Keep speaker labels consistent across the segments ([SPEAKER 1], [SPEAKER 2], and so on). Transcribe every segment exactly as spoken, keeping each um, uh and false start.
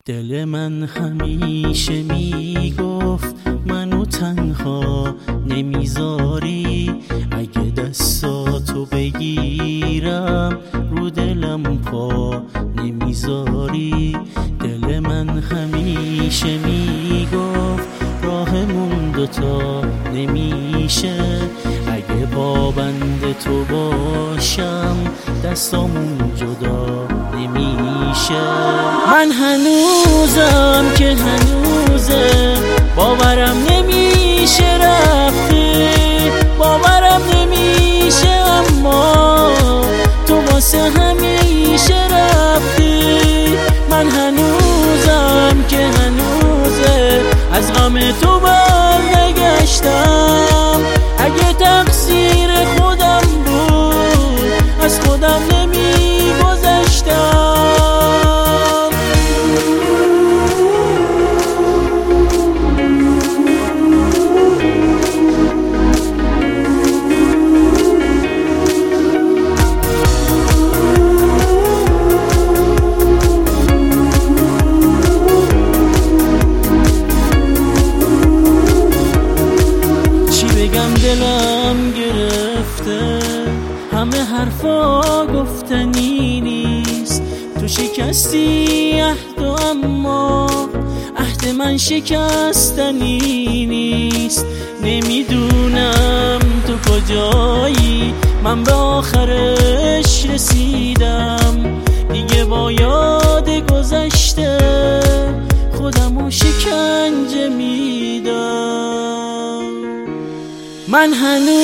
[SPEAKER 1] دل من همیشه میگفت منو تنها نمیذاری، اگه دستاتو بگیرم رو دلم پا نمیذاری. دل من همیشه میگفت راهمون دوتا نمیشه، اگه پابند تو باشم دستامون جدا نمیشه. من هنوزم که هنوزه باورم نمیشه رفتی، باورم نمیشه اما تو واسه همیشه رفتی. من هنوزم که هنوزه از غم تو برنگشتم، اگه تقصیر خودم بود از خودم نمیگذشتم. دلم گرفته همه حرفا گفتنی نیست، تو شکستی عهد و اما عهد من شکستنی نیست. نمیدونم تو کجایی، من به آخرش رسیدم، دیگه با یاد گذشته خودمو شکنجه میدم. من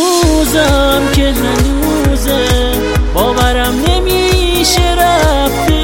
[SPEAKER 1] هنوزم که هنوزه باورم نمیشه رفتی،